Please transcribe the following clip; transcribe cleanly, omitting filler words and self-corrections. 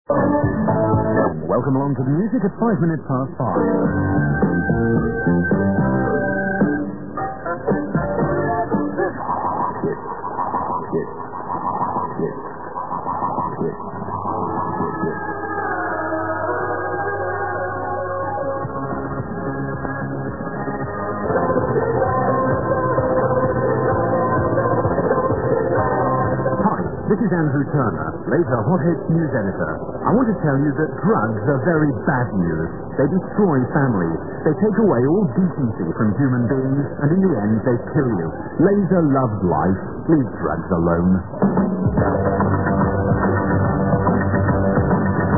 Welcome along to the music at 5 minutes past 5. This is Andrew Turner, later Hot Hits News Editor. I want to tell you that drugs are very bad news. They destroy families. They take away all decency from human beings, and in the end, they kill you. Laser loves life. Leave drugs alone.